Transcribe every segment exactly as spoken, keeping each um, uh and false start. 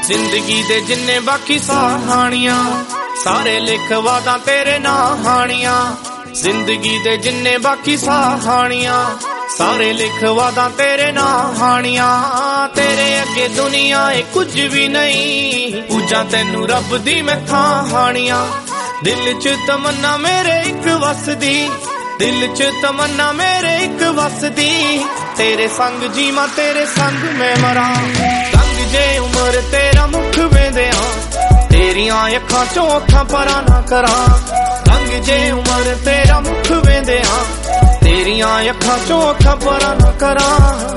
जिंदगी दे जिन्ने बाकी सहानियां सारे लिख वादा तेरे ना हानियां। जिंदगी दे जिन्ने बाकी सहानियां सारे लिख वादा तेरे ना हानियां। तेरे अगे दुनिया ए कुछ भी नहीं, पूजा तेनू रब दी मैं थां हानियां। दिल च तमन्ना मेरे एक वसदी, दिल च तमन्ना मेरे एक वसदी, तेरे संग जीवा तेरे संग मैं मरा। लंघ जे उम्र तेरा मुख वेंदिया, तेरियां अखां चों अखां परा ना करा। लंघ जे उम्र तेरा मुख वेंदिया, तेरियां अखां चों अखां परा ना करा।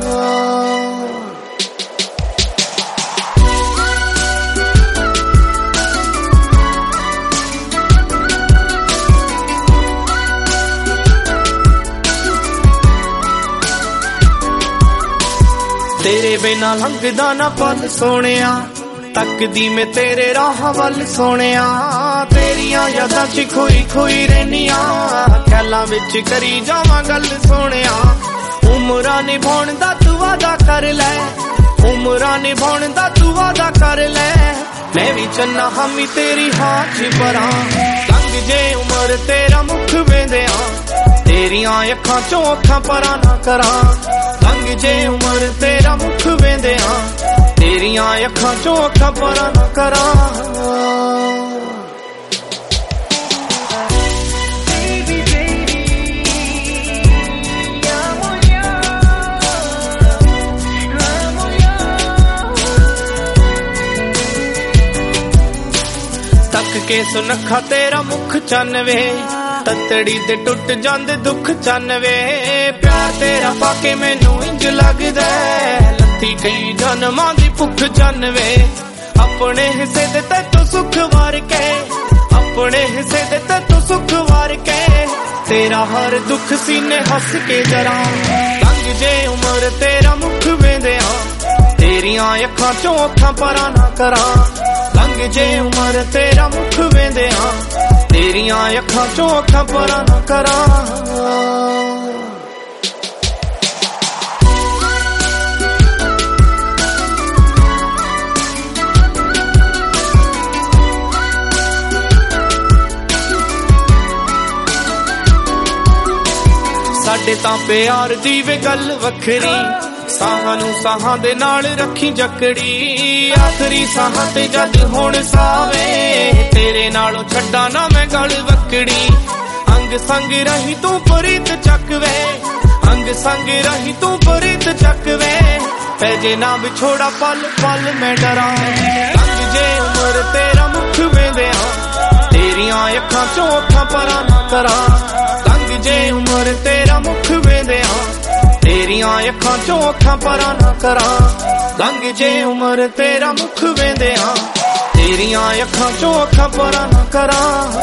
तेरे बिना लंघदा ना पल सोनिया, तकदी मैं तेरे राह वल सोनिया। तेरियां यादां च खोई खोई रहनिया, ख्यालां विच करी जावां गल सोनिया। उमरां निभाउण दा तू वादा कर लै, उमरां निभाउण दा तू वादा कर लै। मैं भी चन्ना हामी तेरी हां च परा। लंघ जे उमर तेरा मुख वेंदिया, तेरियां अखां चों अखां परा ना करा। लंघ जे उमर तेरा मुख वेंदिया, तेरियां अखां चों अखां परा ना करा। तक के सुनखा तेरा मुख चनवे, ततड़ी ते टुट जांदे दुख चनवे। प्यार तेरा पाके मैनू इंज लगदा, लत्ती कई जन्मां दी भुख चनवे। अपने हिस्से दे तैतों सुख वार के, अपने हिस्से दे तैतों सुख वार के, तेरा हर दुख सीने हस के जरा। लंघ जे उमर तेरा मुख वेंदिया, तेरियां अखां चों अखां परा ना करा। लंघ जे उमर तेरा मुख वेंदिया, तेरियां अखां चों अखां परा ना करा। साडे तां प्यार दी वे गल वखरी, साहां नू साहां दे नाल रखी जकड़ी। आखरी साहां ते जद होण सावे, तेरे नालों छड्डा ना मैं गल वकड़ी। अंग संग रही तू प्रीत चकवे, अंग संग रही तू प्रीत चकवे। पैजे ना विछोड़ा पल पल मैं डरा। लंघ जे उमर तेरा मुख वेंदिया, तेरियां अखां चों अखां परा ना करा। लंघ जे उमर तेरा मुख वेंदिया, तेरियां अखां चों अखां परा ना करा। लंघ जे उमर तेरा मुख वेंदिया, तेरियां अखां चों अखां परा ना करा।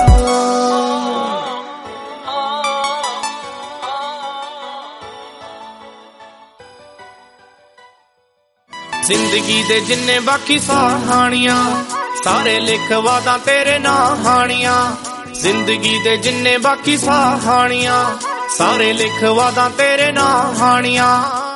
जिंदगी दे जिन्ने बाकी सहानियां सारे लिख वादा तेरे ना हानियां। जिंदगी दे जिन्ने बाकी सहानियां सारे लिख वादा तेरे ना हानियां।